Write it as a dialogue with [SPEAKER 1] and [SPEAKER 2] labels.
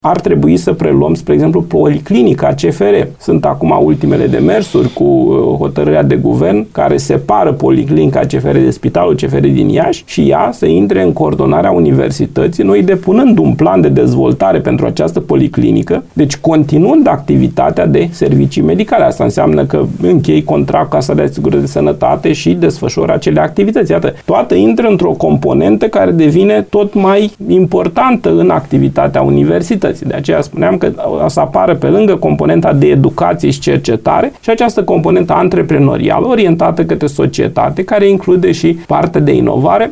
[SPEAKER 1] Ar trebui să preluăm, spre exemplu, Policlinica CFR. Sunt acum ultimele demersuri cu hotărârea de guvern care separă Policlinica CFR de Spitalul CFR din Iași și ea să intre în coordonarea universității, noi depunând un plan de dezvoltare pentru această policlinică, deci continuând activitatea de servicii medicale. Asta înseamnă că închei contract cu Casa de Asigurări de Sănătate și desfășoară acele activități. Iată, toată intră într-o componentă care devine tot mai importantă în activitatea universității. De aceea spuneam că o să apară pe lângă componenta de educație și cercetare și această componentă antreprenorială orientată către societate, care include și partea de inovare,